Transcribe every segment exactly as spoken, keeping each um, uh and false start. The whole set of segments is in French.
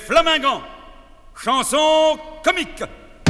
Flamingants, chanson comique.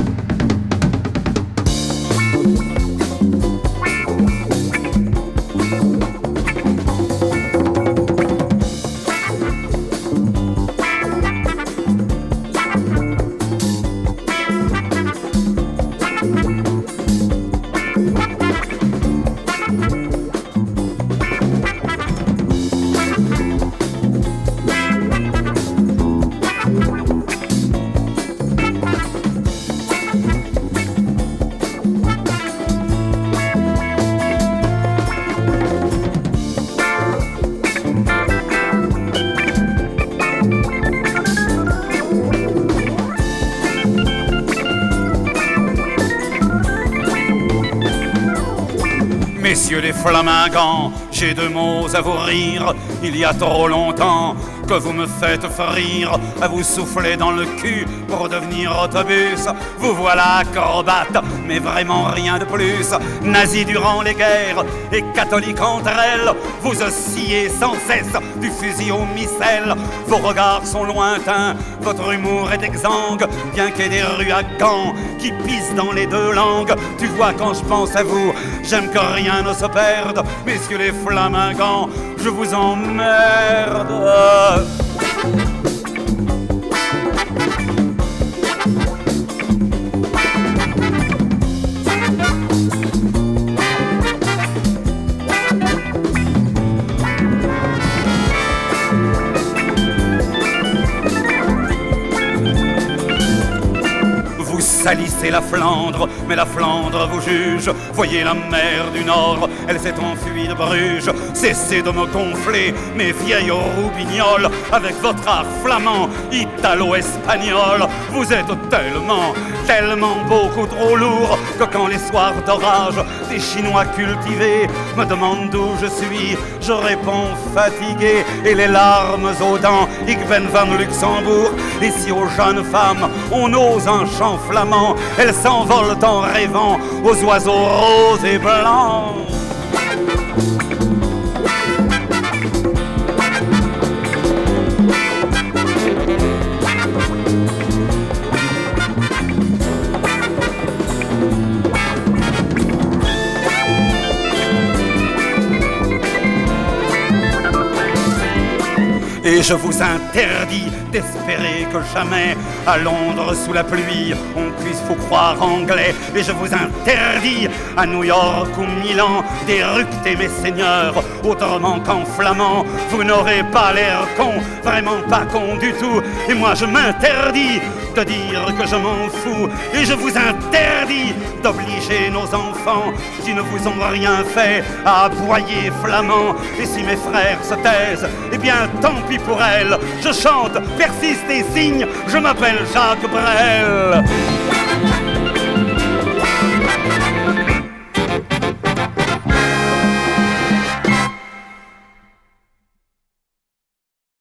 Messieurs les flamingants, j'ai deux mots à vous rire. Il y a trop longtemps que vous me faites frire, à vous souffler dans le cul pour devenir autobus. Vous voilà acrobate, mais vraiment rien de plus. Nazis durant les guerres et catholiques entre elles, vous oscillez sans cesse du fusil au missel. Vos regards sont lointains, votre humour est exsangue, bien qu'il y ait des rues à Gand qui pissent dans les deux langues. Tu vois, quand je pense à vous, j'aime que rien ne se perde. Messieurs les flamingants, je vous emmerde. Salissez la Flandre, mais la Flandre vous juge. Voyez la mer du Nord, elle s'est enfuie de Bruges. Cessez de me gonfler, mes vieilles roubignoles, avec votre art flamand, italo-espagnol. Vous êtes tellement, tellement beaucoup trop lourd que quand les soirs d'orage, des Chinois cultivés me demandent d'où je suis, je réponds fatigué et les larmes aux dents. Ik ben van Luxembourg. Et si aux jeunes femmes on ose un chant flamand, elles s'envolent en rêvant aux oiseaux roses et blancs. Et je vous interdis d'espérer que jamais, à Londres sous la pluie, on puisse vous croire anglais. Et je vous interdis, à New York ou Milan, d'éructer mes seigneurs autrement qu'en flamand. Vous n'aurez pas l'air con, vraiment pas con du tout. Et moi je m'interdis de dire que je m'en fous. Et je vous interdis d'obliger nos enfants qui ne vous ont rien fait à aboyer flamand. Et si mes frères se taisent, eh bien tant pis pour elles. Je chante, persiste et signe, je m'appelle Jacques Brel.